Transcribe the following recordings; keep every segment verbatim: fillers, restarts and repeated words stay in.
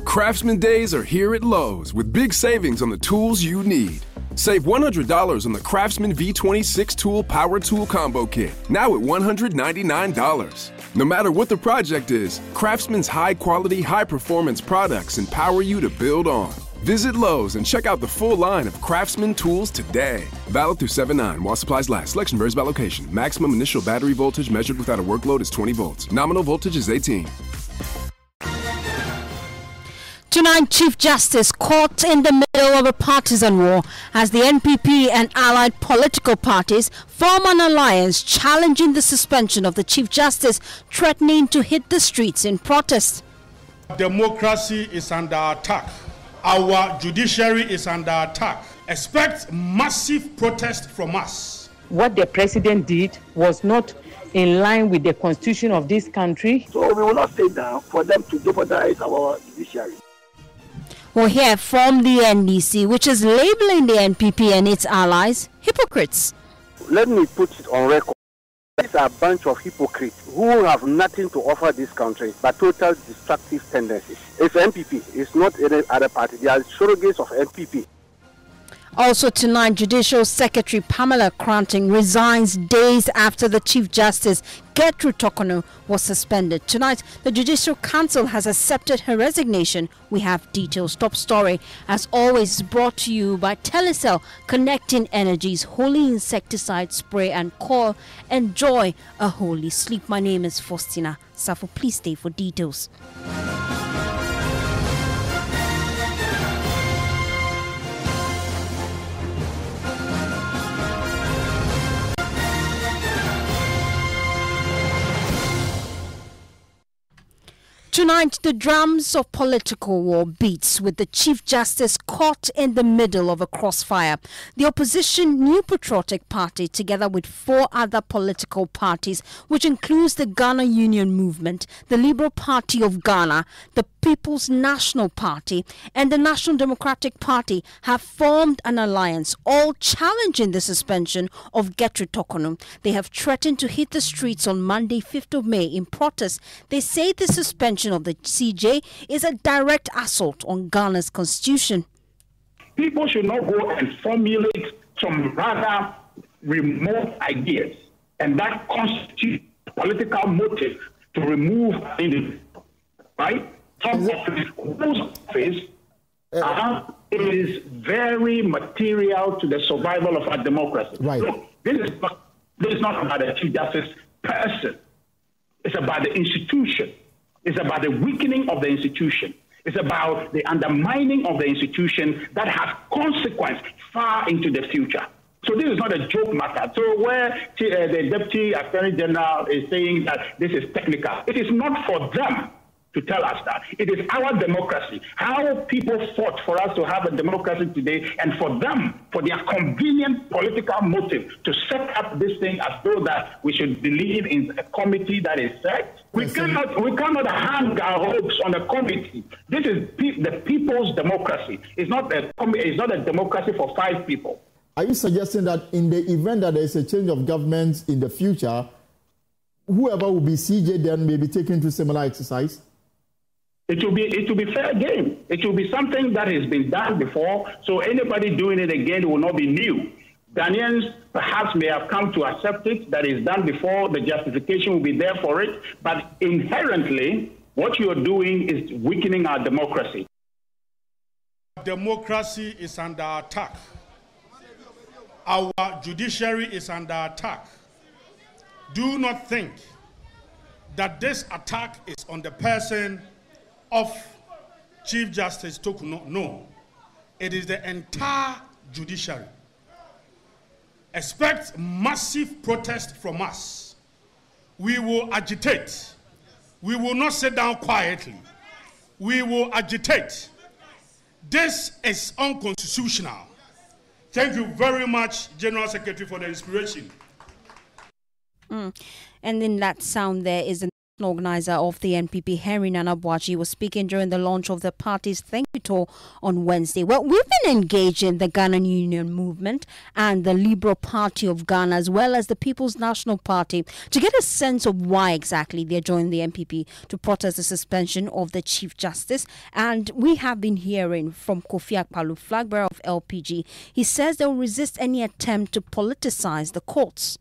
Craftsman Days are here at Lowe's with big savings on the tools you need. Save one hundred dollars on the Craftsman V twenty-six Tool Power Tool Combo Kit, now at one hundred ninety-nine dollars. No matter what the project is, Craftsman's high-quality, high-performance products empower you to build on. Visit Lowe's and check out the full line of Craftsman tools today. Valid through seven nine while supplies last. Selection varies by location. Maximum initial battery voltage measured without a workload is twenty volts. Nominal voltage is eighteen. Tonight, Chief Justice caught in the middle of a partisan war as the N P P and allied political parties form an alliance challenging the suspension of the Chief Justice, threatening to hit the streets in protest. Democracy is under attack. Our judiciary is under attack. Expect massive protest from us. What the president did was not in line with the constitution of this country. So we will not stay down for them to jeopardize our judiciary. We'll hear from the N D C, which is labeling the N P P and its allies hypocrites. Let me put it on record. These are a bunch of hypocrites who have nothing to offer this country but total destructive tendencies. It's N P P. It's not any other party. They are surrogates of N P P. Also tonight, Judicial Secretary Pamela Cranting resigns days after the Chief Justice, Gertrude Torkornoo, was suspended. Tonight, the Judicial Council has accepted her resignation. We have details. Top story, as always, is brought to you by Telecel, connecting energies, holy insecticide spray and coil. Enjoy a holy sleep. My name is Faustina Safo. Please stay for details. Tonight, the drums of political war beats with the Chief Justice caught in the middle of a crossfire. The opposition New Patriotic Party, together with four other political parties, which includes the Ghana Union Movement, the Liberal Party of Ghana, the People's National Party, and the National Democratic Party, have formed an alliance, all challenging the suspension of Gertrude Torkornoo. They have threatened to hit the streets on Monday, fifth of May, in protest. They say the suspension of the C J is a direct assault on Ghana's constitution. People should not go and formulate some rather remote ideas, and that constitutes political motive to remove individuals, right? Some office, whose office uh, is very material to the survival of our democracy. Right. Look, this is not, this is not about the Chief Justice person. It's about the institution. It's about the weakening of the institution. It's about the undermining of the institution that has consequence far into the future. So this is not a joke matter. So where uh, the Deputy Attorney General is saying that this is technical, it is not for them to tell us that. It is our democracy. How people fought for us to have a democracy today, and for them, for their convenient political motive to set up this thing as though that we should believe in a committee that is set. We yes, cannot we cannot hang our hopes on a committee. This is pe- the people's democracy. It's not a it's not a democracy for five people. Are you suggesting that in the event that there is a change of government in the future, whoever will be C J then may be taken to similar exercise? It will be it will be fair game. It will be something that has been done before, so anybody doing it again will not be new. Ghanaians perhaps may have come to accept it, that is done before, the justification will be there for it, but inherently, what you are doing is weakening our democracy. Democracy is under attack. Our judiciary is under attack. Do not think that this attack is on the person of Chief Justice Torkornoo. No, it is the entire judiciary. Expect massive protest from us. We will agitate. We will not sit down quietly. We will agitate. This is unconstitutional. Thank you very much, General Secretary, for the inspiration. Mm. And in that sound there is an Organizer of the N P P, Henry Nana Boakye, was speaking during the launch of the party's thank you tour on Wednesday. Well, we've been engaged in the Ghanaian Union Movement and the Liberal Party of Ghana, as well as the People's National Party, to get a sense of why exactly they're joining the N P P to protest the suspension of the Chief Justice. And we have been hearing from Kofi Akpaloo, flag bearer of L P G. He says they will resist any attempt to politicize the courts.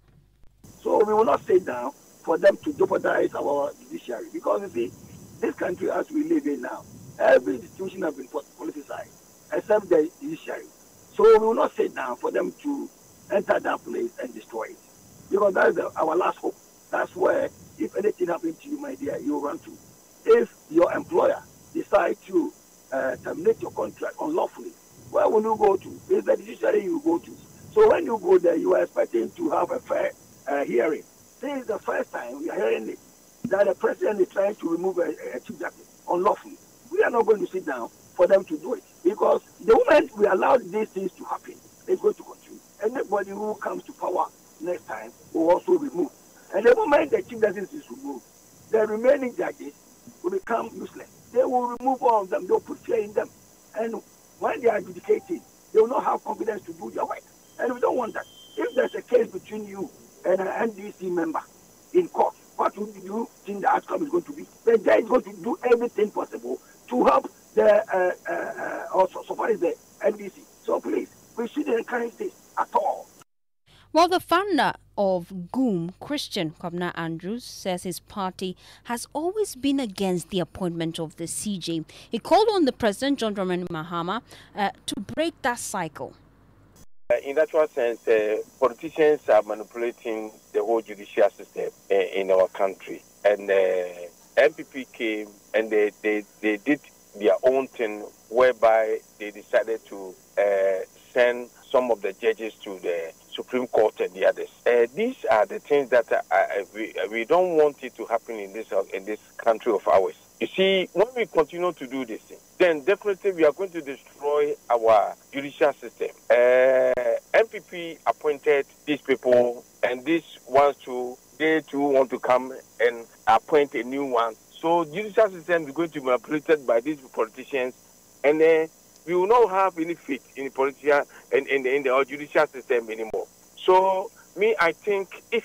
So we will not sit down for them to jeopardize our judiciary, because you see, this country as we live in now, every institution has been politicized except the judiciary. So we will not sit down for them to enter that place and destroy it, because that is the, our last hope. That's where, if anything happens to you, my dear, you will run to. If your employer decides to uh, terminate your contract unlawfully, where will you go to? It's the judiciary you go to. So when you go there, you are expecting to have a fair uh, hearing. This is the first time we are hearing it, that the president is trying to remove a, a chief justice unlawfully. We are not going to sit down for them to do it, because the moment we allow these things to happen, it's going to continue. Anybody who comes to power next time will also remove. And the moment the chief justice is removed, the remaining judges will become useless. They will remove all of them. They will put fear in them. And when they are adjudicating, they will not have confidence to do their work. And we don't want that. If there's a case between you and an N D C member in court, what would you think the outcome is going to be? The judge is going to do everything possible to help the uh, uh, uh, also so far as the N D C. So please, we shouldn't encourage this at all. Well, the founder of G U M, Christian Kwabena Andrews, says his party has always been against the appointment of the C J. He called on the President, John Dramani Mahama, uh, to break that cycle. Uh, in that sense, uh, politicians are manipulating the whole judicial system uh, in our country. And uh, N P P came and they, they, they did their own thing, whereby they decided to uh, send some of the judges to the Supreme Court and the others. Uh, these are the things that uh, I, we, we don't want it to happen in this, in this country of ours. You see, when we continue to do this thing, then definitely we are going to destroy our judicial system. Uh, N P P appointed these people, and these ones too, they too want to come and appoint a new one. So judicial system is going to be manipulated by these politicians, and then uh, we will not have any faith in the politician and in the, in the judicial system anymore. So me, I think if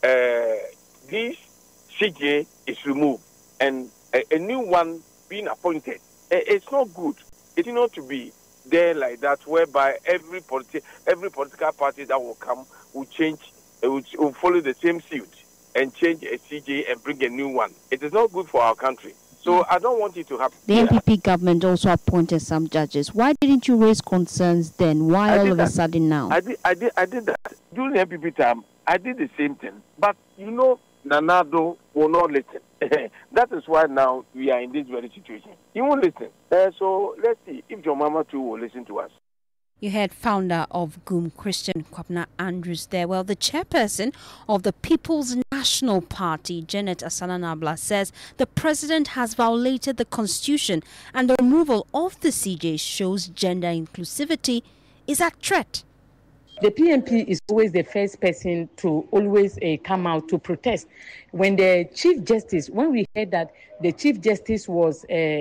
uh, this C J is removed and a, a new one being appointed, it's not good. It's not to be there like that, whereby every politi- every political party that will come will change, will, will follow the same suit and change a C J and bring a new one. It is not good for our country. So I don't want it to happen. The N P P government also appointed some judges. Why didn't you raise concerns then? Why I all of that. a sudden now? I did, I did, I did that during the N P P time. I did the same thing, but you know, Nanado will not listen. That is why now we are in this very situation. He won't listen. Uh, so let's see if your mama too will listen to us. You heard founder of G U M, Christian Kwabena Andrews there. Well, the chairperson of the People's National Party, Janet Asana-Nabla, says the president has violated the constitution and the removal of the C J shows gender inclusivity is at threat. The P N P is always the first person to always uh, come out to protest. When the Chief Justice, when we heard that the Chief Justice was uh,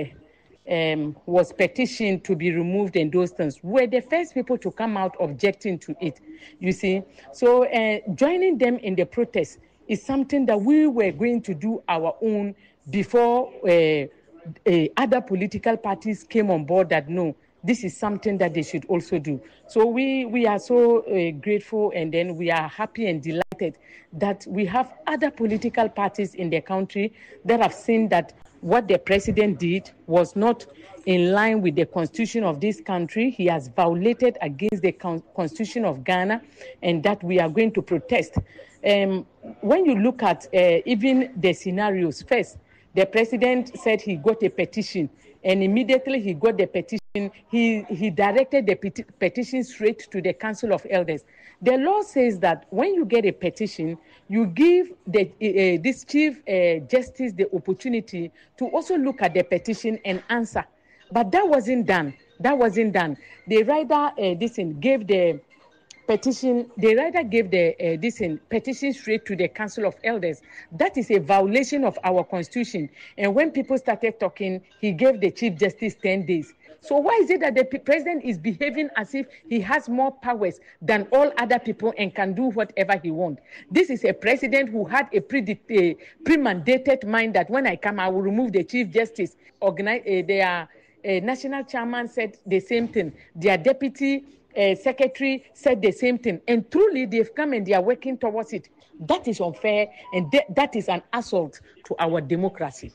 um, was petitioned to be removed and those things, we're the first people to come out objecting to it, you see. So uh, joining them in the protest is something that we were going to do our own before uh, uh, other political parties came on board that no, this is something that they should also do. So we, we are so uh, grateful, and then we are happy and delighted that we have other political parties in the country that have seen that what the president did was not in line with the constitution of this country. He has violated against the con- constitution of Ghana, and that we are going to protest. Um, when you look at uh, even the scenarios, first, the president said he got a petition, and immediately he got the petition, he, he directed the peti- petition straight to the Council of Elders. The law says that when you get a petition, you give the, uh, this Chief uh, Justice the opportunity to also look at the petition and answer. But that wasn't done. That wasn't done. The writer, uh, this gave the petition, they rather gave the uh, this in petition straight to the Council of Elders. That is a violation of our constitution. And when people started talking, he gave the Chief Justice ten days. So why is it that the p- president is behaving as if he has more powers than all other people and can do whatever he wants? This is a president who had a pre- uh, premandated mind that when I come, I will remove the Chief Justice. Organize, uh, their uh, national chairman said the same thing. Their deputy uh, secretary said the same thing. And truly, they've come and they are working towards it. That is unfair, and th- that is an assault to our democracy.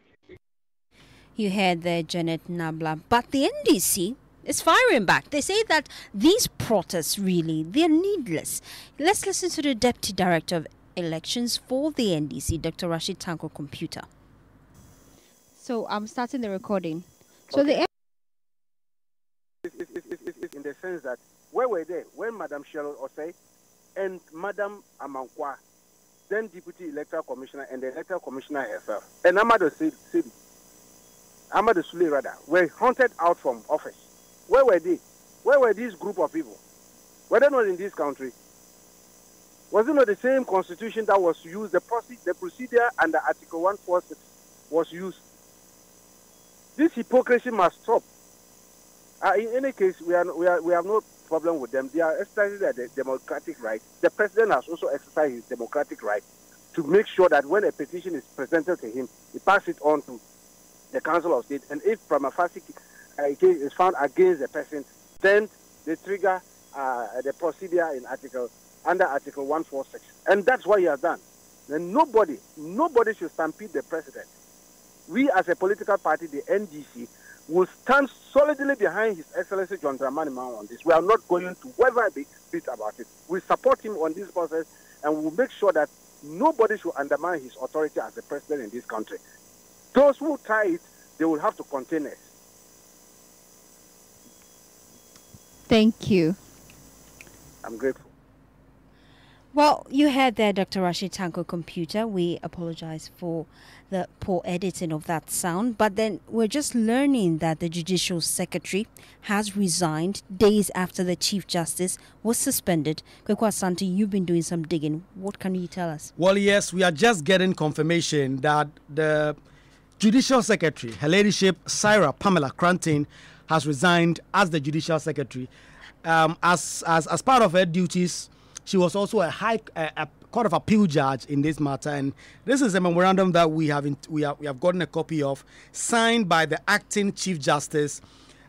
You heard there, Janet Nabla. But the N D C is firing back. They say that these protests, really, they're needless. Let's listen to the Deputy Director of Elections for the N D C, Doctor Rashid Tanko Computer. So I'm starting the recording. So okay. the it's, it's, it's, it's in the sense that where were they when Madam Cheryl Osei and Madam Amankwa, then Deputy Electoral Commissioner, and the Electoral Commissioner herself, and Amadou Sidi, Amadou Sule rather, were hunted out from office? Where were they? Where were this group of people? Were they not in this country? Was it not the same constitution that was used, the, proce- the procedure under Article one forty-six was used? This hypocrisy must stop. Uh, in any case, we, are, we, are, we have no problem with them. They are exercising their democratic right. The president has also exercised his democratic right to make sure that when a petition is presented to him, he passes it on to the Council of State. And if prima facie uh, case is found against the person, then they trigger uh, the procedure in Article under Article one forty-six. And that's what he has done. And nobody, nobody should stampede the president. We as a political party, the N D C, will stand solidly behind His Excellency John Dramani Mahama on this. We are not going to whether be beat about it. We support him on this process, and we will make sure that nobody should undermine his authority as a president in this country. Those who try it, they will have to contain us. Thank you. I'm grateful. Well, you heard there, Doctor Rashid Tanko Computer. We apologize for the poor editing of that sound. But then we're just learning that the Judicial Secretary has resigned days after the Chief Justice was suspended. Kweku Asante, you've been doing some digging. What can you tell us? Well, yes, we are just getting confirmation that the Judicial Secretary, Her Ladyship Sarah Pamela Cranton, has resigned as the Judicial Secretary. Um, as, as, as part of her duties, she was also a high a, a court of appeal judge in this matter, and this is a memorandum that we have in, we have we have gotten a copy of, signed by the acting Chief Justice,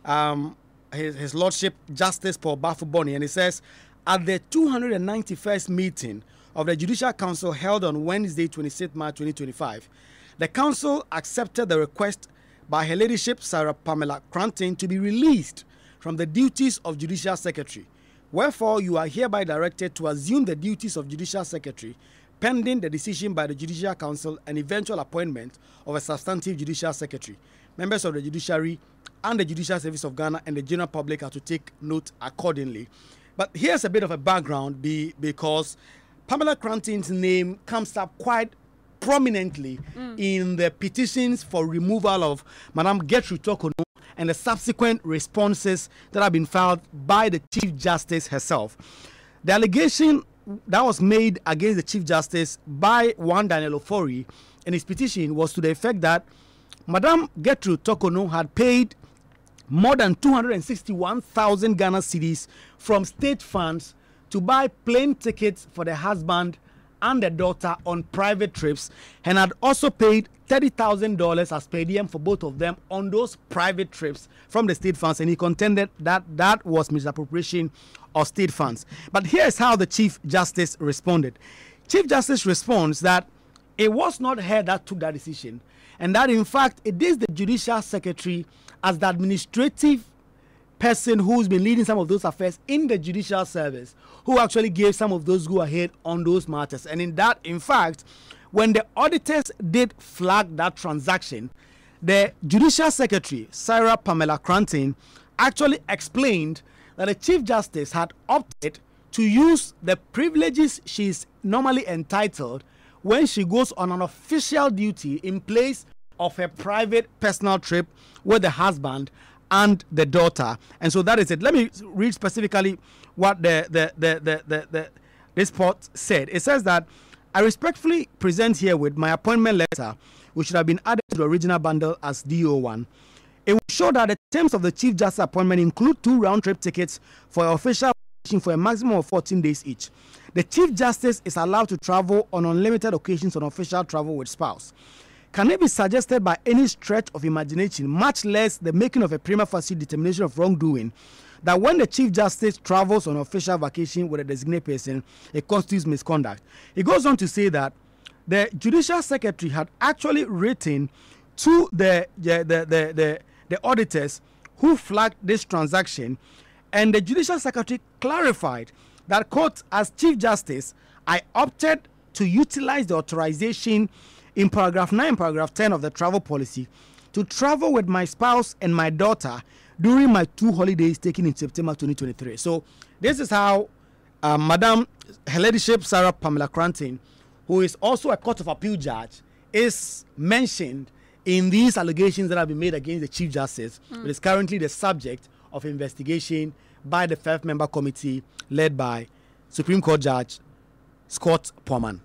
um, his, his Lordship Justice Paul Bafuboni, and it says, at the two hundred ninety-first meeting of the Judicial Council held on Wednesday, twenty-sixth March twenty twenty-five, the Council accepted the request by Her Ladyship Sarah Pamela Cranton to be released from the duties of Judicial Secretary. Wherefore, you are hereby directed to assume the duties of Judicial Secretary, pending the decision by the Judicial Council and eventual appointment of a substantive Judicial Secretary. Members of the Judiciary and the Judicial Service of Ghana and the general public are to take note accordingly. But here's a bit of a background be, because Pamela Cranton's name comes up quite prominently mm. in the petitions for removal of Madame Gertrude Tokono and the subsequent responses that have been filed by the Chief Justice herself. The allegation that was made against the Chief Justice by one Daniel Ofori in his petition was to the effect that Madame Gertrude Tokono had paid more than two hundred sixty-one thousand Ghana cedis from state funds to buy plane tickets for the husband and the daughter on private trips, and had also paid thirty thousand dollars as per diem for both of them on those private trips from the state funds, and he contended that that was misappropriation of state funds. But here's how the Chief Justice responded. Chief Justice responds that it was not her that took that decision, and that in fact it is the Judicial Secretary as the administrative person who's been leading some of those affairs in the judicial service who actually gave some of those go ahead on those matters. And in that, in fact, when the auditors did flag that transaction, the Judicial Secretary, Sarah Pamela Cranton, actually explained that the Chief Justice had opted to use the privileges she's normally entitled when she goes on an official duty in place of her private personal trip with the husband and the daughter. And so that is it. Let me read specifically what the the the the, the, the this report said. It says that I respectfully present here with my appointment letter, which should have been added to the original bundle as D O one. It will show that the terms of the Chief Justice appointment include two round-trip tickets for official for a maximum of fourteen days each. The Chief Justice is allowed to travel on unlimited occasions on official travel with spouse. Can it be suggested by any stretch of imagination, much less the making of a prima facie determination of wrongdoing, that when the Chief Justice travels on official vacation with a designated person, it constitutes misconduct? It goes on to say that the Judicial Secretary had actually written to the the the the, the, the auditors who flagged this transaction, and the Judicial Secretary clarified that, quote, as Chief Justice, I opted to utilize the authorization in paragraph nine, paragraph ten of the travel policy to travel with my spouse and my daughter during my two holidays taken in September twenty twenty-three. So this is how uh, Madam Her Ladyship Sarah Pamela Cranton, who is also a Court of Appeal judge, is mentioned in these allegations that have been made against the Chief Justice, mm. but is currently the subject of investigation by the five-member committee led by Supreme Court Judge Scott Porman.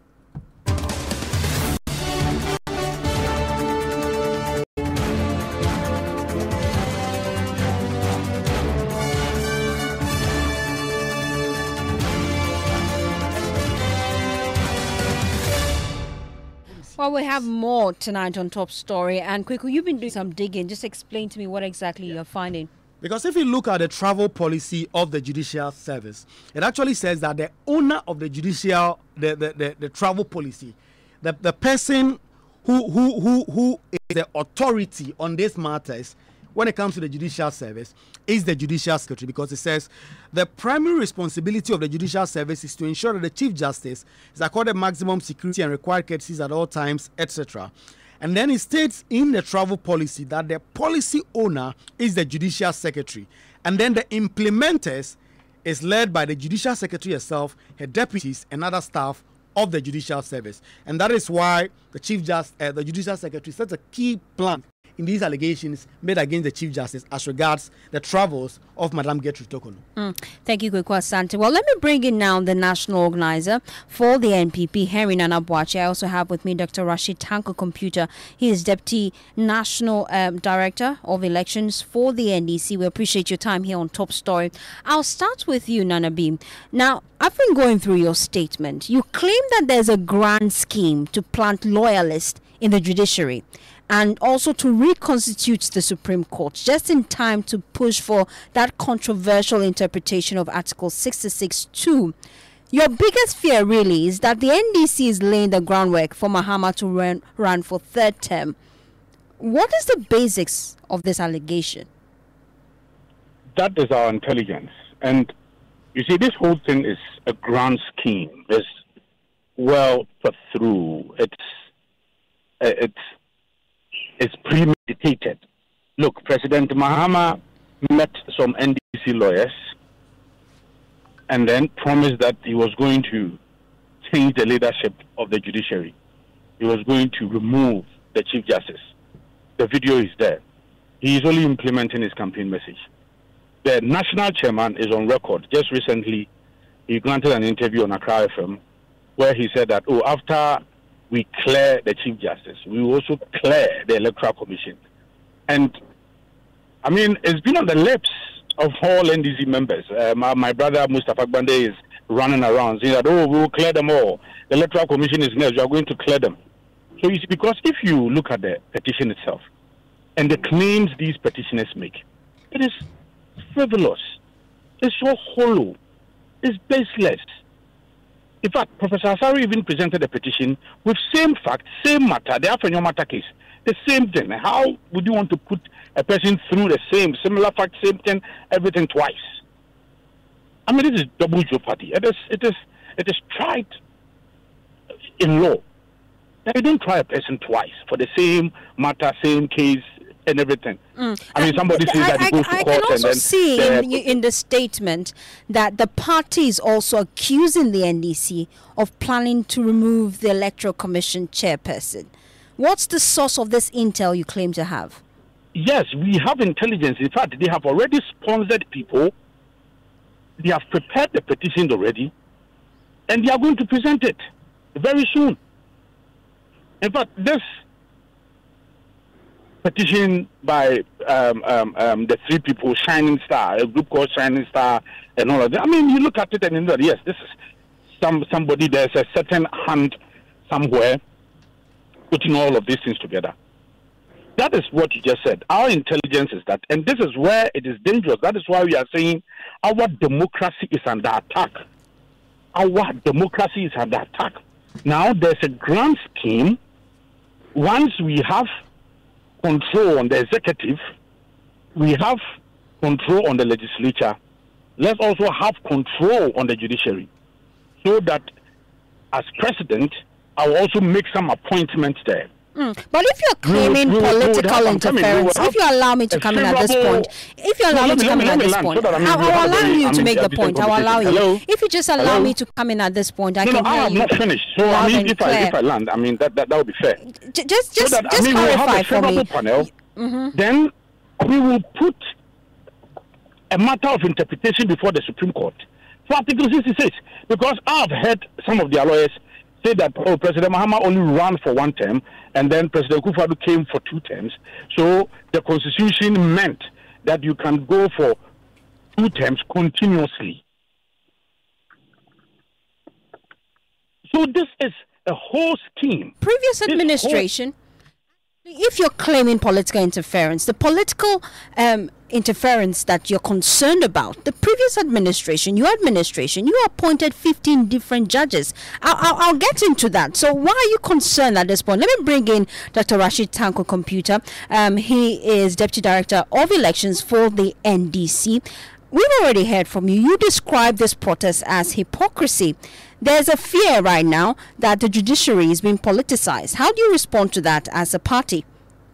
Well, we have more tonight on Top Story. And Kweku, you've been doing some digging. Just explain to me what exactly yeah. you're finding. Because if you look at the travel policy of the Judicial Service, it actually says that the owner of the judicial, the, the, the, the travel policy, the, the person who, who, who, who is the authority on these matters when it comes to the Judicial Service is the Judicial Secretary, because it says the primary responsibility of the Judicial Service is to ensure that the Chief Justice is accorded maximum security and required courtesies at all times, et cetera. And then it states in the travel policy that the policy owner is the Judicial Secretary. And then the implementers is led by the Judicial Secretary herself, her deputies, and other staff of the Judicial Service. And that is why the Chief Justice, uh, the Judicial Secretary sets a key plan in these allegations made against the Chief Justice as regards the travels of Madam Gertrude Torkornoo. Mm. Thank you, Kweku Asante. Well, let me bring in now the national organizer for the N P P, Henry Nana Boakye. I also have with me Doctor Rashid Tanko Computer. He is Deputy National um, Director of Elections for the N D C. We appreciate your time here on Top Story. I'll start with you, Nana B. Now, I've been going through your statement. You claim that there's a grand scheme to plant loyalists in the judiciary and also to reconstitute the Supreme Court just in time to push for that controversial interpretation of Article sixty-six two. Your biggest fear really is that the N D C is laying the groundwork for Mahama to run, run for third term. What is the basics of this allegation? That is our intelligence. And you see, this whole thing is a grand scheme. It's well thought through. It's it's It's premeditated. Look, President Mahama met some N D C lawyers and then promised that he was going to change the leadership of the judiciary. He was going to remove the Chief Justice. The video is there. He is only implementing his campaign message. The national chairman is on record. Just recently, he granted an interview on Accra F M where he said that, oh, after we clear the Chief Justice, we will also clear the Electoral Commission. And, I mean, it's been on the lips of all N D C members. Uh, my, my brother Mustafa Gbande is running around saying that, oh, we will clear them all. The Electoral Commission is next. We are going to clear them. So you see, because if you look at the petition itself and the claims these petitioners make, it is frivolous. It's so hollow. It's baseless. In fact, Professor Asari even presented a petition with same fact, same matter, the Afenyo matter case, the same thing. How would you want to put a person through the same, similar fact, same thing, everything twice? I mean, this is double jeopardy. It is, it is, it is tried in law. Now, you don't try a person twice for the same matter, same case, and everything. Mm. I mean, somebody says that he goes to I, court I can also and then see the, in, in the statement that the party is also accusing the N D C of planning to remove the Electoral Commission chairperson. What's the source of this intel you claim to have? yes, we have intelligence. In fact, they have already sponsored people. They have prepared the petitions already, and they are going to present it very soon. In fact, this petition by um, um, um, the three people, Shining Star, a group called Shining Star, and all of that. I mean, you look at it and you know, yes, this is some somebody. There's a certain hand somewhere putting all of these things together. That is what you just said. Our intelligence is that, and this is where it is dangerous. That is why we are saying our democracy is under attack. Our democracy is under attack. Now, there's a grand scheme. Once we have control on the executive, we have control on the legislature, let's also have control on the judiciary. So that as president, I will also make some appointments there. Mm. But if you're claiming we, we, political we interference, if you allow me to come in at this point, if you allow no, me to come in at this point, I will allow you to make the point. I will allow you. Hello? If you just allow Hello? me to come in at this point, I no, can no, hear I am you. not finished. So I mean, if I, if I land, I mean that that, that would be fair. J- just just so that, just I mean, clarify we'll have a for me. Panel, mm-hmm. Then we will put a matter of interpretation before the Supreme Court for Article sixty-six, because I have heard some of their lawyers say that oh, President Mahama only ran for one term, and then President Kufuor came for two terms. So the Constitution meant that you can go for two terms continuously. So this is a whole scheme. Previous administration, if you're claiming political interference, the political um, interference that you're concerned about, the previous administration, your administration, you appointed fifteen different judges. I'll, I'll, I'll get into that. So why are you concerned at this point? Let me bring in Doctor Rashid Tanko Computer. Um, he is Deputy Director of Elections for the N D C. We've already heard from you. You describe this protest as hypocrisy. There's a fear right now that the judiciary is being politicized. How do you respond to that as a party?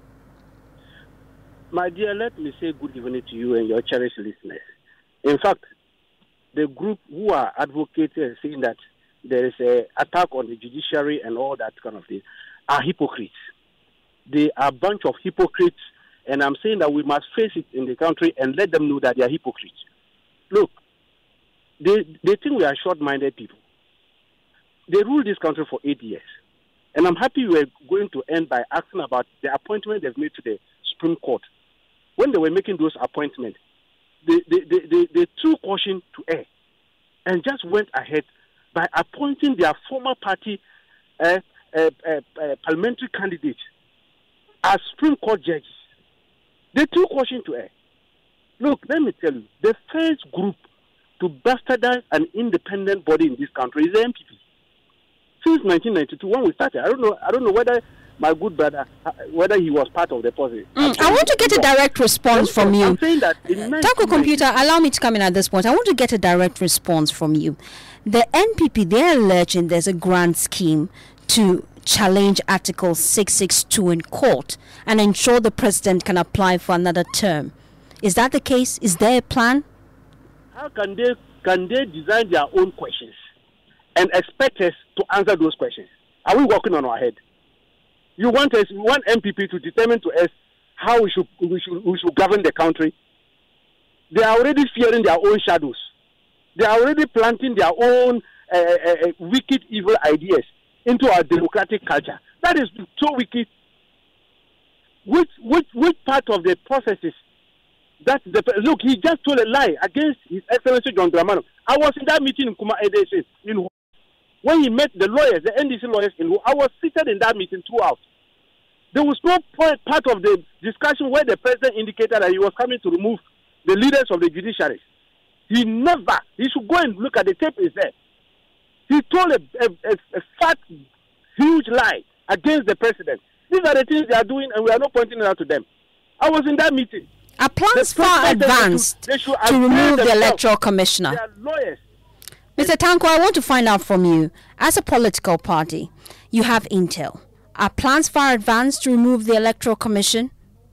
My dear, let me say good evening to you and your cherished listeners. In fact, the group who are advocating saying that there is an attack on the judiciary and all that kind of thing are hypocrites. They are a bunch of hypocrites, and I'm saying that we must face it in the country and let them know that they are hypocrites. Look, they, they think we are short-minded people. They ruled this country for eight years. And I'm happy we're going to end by asking about the appointment they've made to the Supreme Court. When they were making those appointments, they, they, they, they, they threw caution to air and just went ahead by appointing their former party uh, uh, uh, uh, parliamentary candidates as Supreme Court judges. They threw caution to air. Look, let me tell you, the first group to bastardize an independent body in this country is the M P P. Since nineteen ninety-two, when we started, I don't know, I don't know whether my good brother, uh, whether he was part of the process. Mm, I want to get a direct response from you. I'm saying that in Tanko Computer, allow me to come in at this point. I want to get a direct response from you. The N P P, they're alleging there's a grand scheme to challenge Article six sixty-two in court and ensure the president can apply for another term. Is that the case? Is there a plan? How can they can they design their own questions and expect us to answer those questions? Are we working on our head? You want us, you want M P P to determine to us how we should we should we should govern the country? They are already fearing their own shadows. They are already planting their own uh, uh, wicked, evil ideas into our democratic culture. That is so wicked. Which which which part of the processes? That the look, he just told a lie against His Excellency John Dramani. I was in that meeting in Kuma Edese, in when he met the lawyers, the N D C lawyers, in I was seated in that meeting two hours. There was no point, part of the discussion where the president indicated that he was coming to remove the leaders of the judiciary. He never. He should go and look at the tape. Is there? He told a, a, a, a fat, huge lie against the president. These are the things they are doing, and we are not pointing it out to them. I was in that meeting. Are plans far advanced they should, they should to remove the electoral commissioner? They are lawyers. Mister Tanko, I want to find out from you, as a political party, you have intel. Are plans far advanced to remove the electoral commission?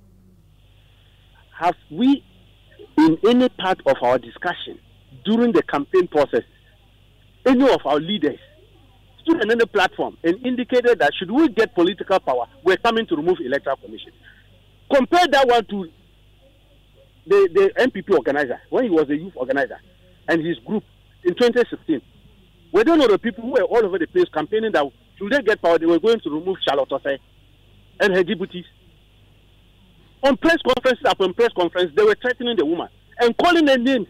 Have we, in any part of our discussion during the campaign process, any of our leaders stood on any platform and indicated that should we get political power, we're coming to remove electoral commission? Compare that one to the, the N P P organizer, when he was a youth organizer, and his group in twenty sixteen. We don't know the people who were all over the place campaigning that should they get power, they were going to remove Charlotte Osei and her deputies. On press conferences upon press conference, they were threatening the woman and calling her names.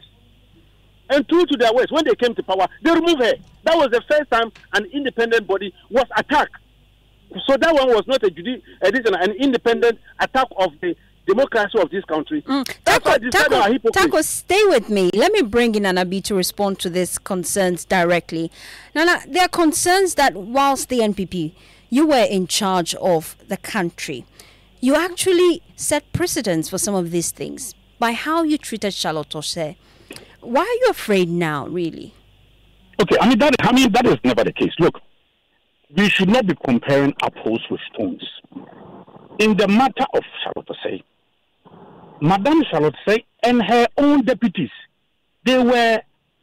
And true to their words, when they came to power, they removed her. That was the first time an independent body was attacked. So that one was not a judi- an independent attack of the democracy of this country. Mm. Taco, Taco, Taco, stay with me. Let me bring in Anabi to respond to these concerns directly. Nana, there are concerns that whilst the N P P, you were in charge of the country, you actually set precedents for some of these things by how you treated Charlotte Osei. Why are you afraid now, really? Okay, I mean, that, I mean, that is never the case. Look, we should not be comparing apples with stones. In the matter of Charlotte Osei, Madame Charlotte Osei and her own deputies, they were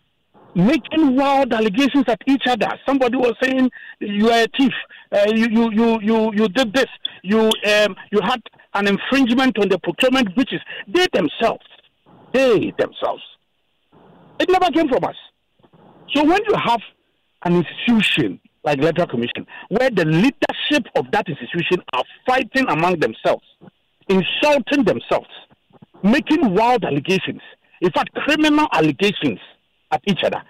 making wild allegations at each other. Somebody was saying, you are a thief, uh, you, you, you, you, you did this, you, um, you had an infringement on the procurement breaches. They themselves, they themselves. It never came from us. So when you have an institution like Electoral Commission, where the leadership of that institution are fighting among themselves, insulting themselves, making wild allegations, in fact, criminal allegations at each other.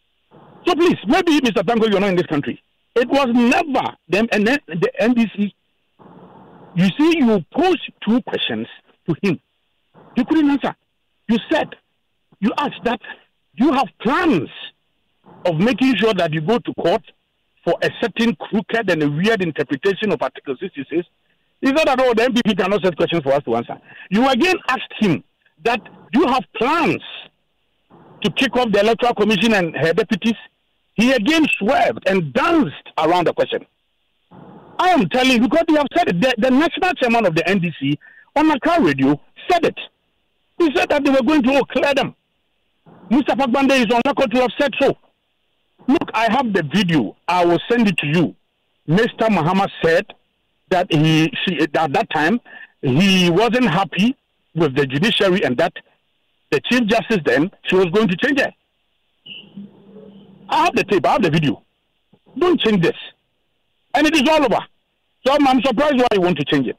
So please, maybe Mister Tango, you're not in this country. It was never them and then the N D C. You see, you posed two questions to him. You couldn't answer. You said, you asked that you have plans of making sure that you go to court for a certain crooked and a weird interpretation of Article sixty-six. He said that, oh, the N P P cannot set questions for us to answer. You again asked him that you have plans to kick off the Electoral Commission and her deputies. He again swerved and danced around the question. I am telling you, because they have said it, the, the national chairman of the N D C on Accra Radio said it. He said that they were going to oh, clear them. Mister Fagbande is on record to have said so. Look, I have the video. I will send it to you. Mister Muhammad said that he, she, at that time, he wasn't happy with the judiciary and that the Chief Justice then, she was going to change it. I have the tape, I have the video. Don't change this. And it is all over. So I'm, I'm surprised why you want to change it.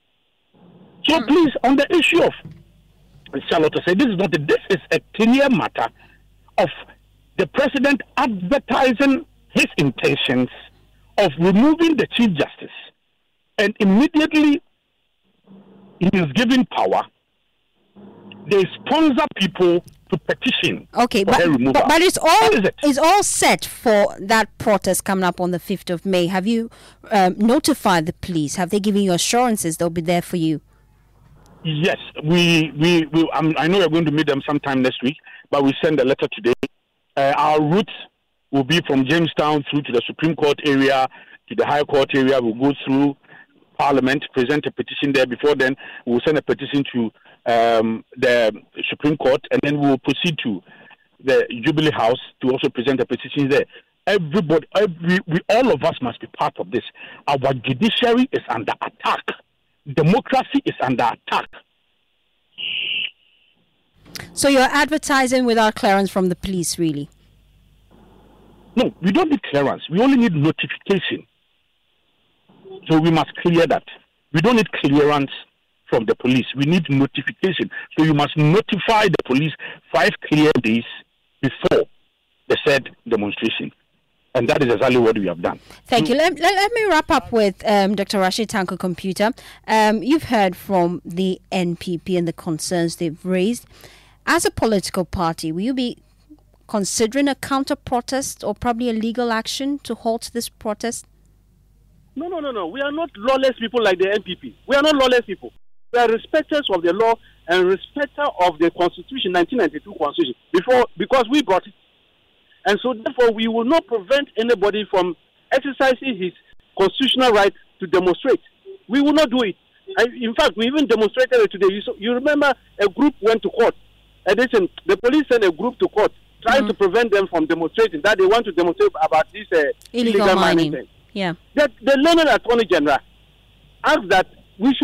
So please, on the issue of Charlotte Osei, this is not a, this is a clear matter of the president advertising his intentions of removing the Chief Justice, and immediately he is given power. They sponsor people to petition. Okay, for but, her removal. but but it's all it? it's all set for that protest coming up on the fifth of May. Have you um, notified the police? Have they given you assurances they'll be there for you? Yes, we we, we um, I know we're going to meet them sometime next week, but we send a letter today. Uh, our route will be from Jamestown through to the Supreme Court area, to the High Court area. We'll go through Parliament, present a petition there. Before then, we'll send a petition to um, the Supreme Court, and then we'll proceed to the Jubilee House to also present a petition there. Everybody, every, we, all of us must be part of this. Our judiciary is under attack. Democracy is under attack. So you're advertising without clearance from the police, really? No, we don't need clearance. We only need notification. So we must clear that. We don't need clearance from the police. We need notification. So you must notify the police five clear days before the said demonstration. And that is exactly what we have done. Thank so, you. Let, let, let me wrap up with um, Doctor Rashid Tanko Computer. Um, you've heard from the N P P and the concerns they've raised. As a political party, will you be considering a counter-protest or probably a legal action to halt this protest? No, no, no, no. We are not lawless people like the N P P. We are not lawless people. We are respecters of the law and respecter of the Constitution, nineteen ninety-two Constitution, before, because we brought it. And so, therefore, we will not prevent anybody from exercising his constitutional right to demonstrate. We will not do it. And in fact, we even demonstrated it today. You, so, you remember a group went to court. And listen, the police sent a group to court trying mm-hmm. to prevent them from demonstrating, that they want to demonstrate about this uh, illegal, illegal mining. mining thing. Yeah. The, the learned Attorney General asked that we should not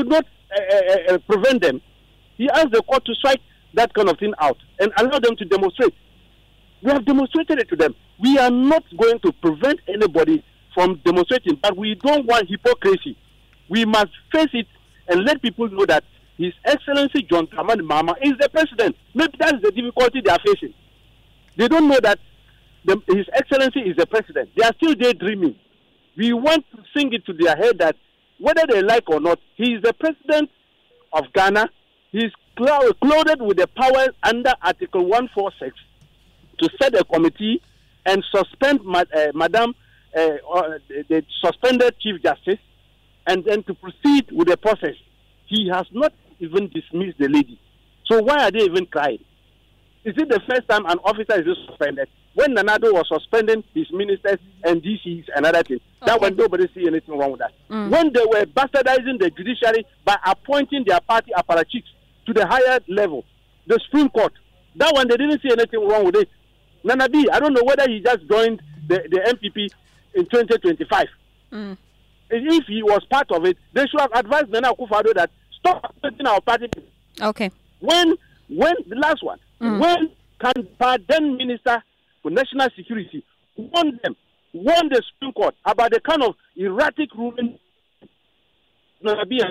uh, uh, prevent them. He asked the court to strike that kind of thing out and allow them to demonstrate. We have demonstrated it to them. We are not going to prevent anybody from demonstrating, but we don't want hypocrisy. We must face it and let people know that His Excellency John Dramani Mahama is the president. Maybe that's the difficulty they are facing. They don't know that the, His Excellency is the president. They are still daydreaming. We want to sing it to their head that whether they like or not, he is the president of Ghana. He is clothed with the power under Article one forty-six to set a committee and suspend uh, Madam, uh, uh, the suspended Chief Justice, and then to proceed with the process. He has not even dismissed the lady. So why are they even crying? Is it the first time an officer is suspended? When Nanado was suspending his ministers and D Cs, another thing. Okay. That when nobody see anything wrong with that. Mm. When they were bastardizing the judiciary by appointing their party apparatchiks to the higher level, the Supreme Court, that one they didn't see anything wrong with it. Nana B, I don't know whether he just joined the, the M P P in twenty twenty-five. Mm. If he was part of it, they should have advised Nana Akufo-Addo that stop supporting our party. Okay. When, when the last one, mm. when can then Minister for National Security warn them, warn the Supreme Court about the kind of erratic ruling, Nana B,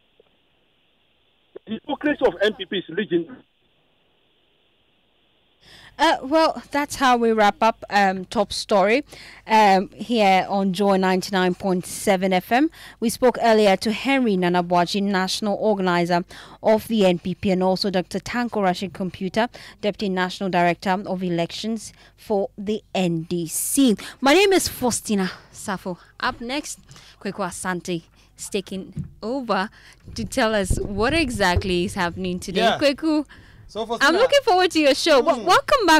the hypocrisy of M P P is legendary. Uh, well, that's how we wrap up um, Top Story um, here on Joy ninety-nine point seven F M. We spoke earlier to Henry Nanabuaji, National Organizer of the N P P, and also Doctor Tanko Rashid Computer, Deputy National Director of Elections for the N D C. My name is Faustina Safo. Up next, Kweku Asante is taking over to tell us what exactly is happening today. Yeah. Kweku, So I'm looking forward to your show. Mm. Well, welcome back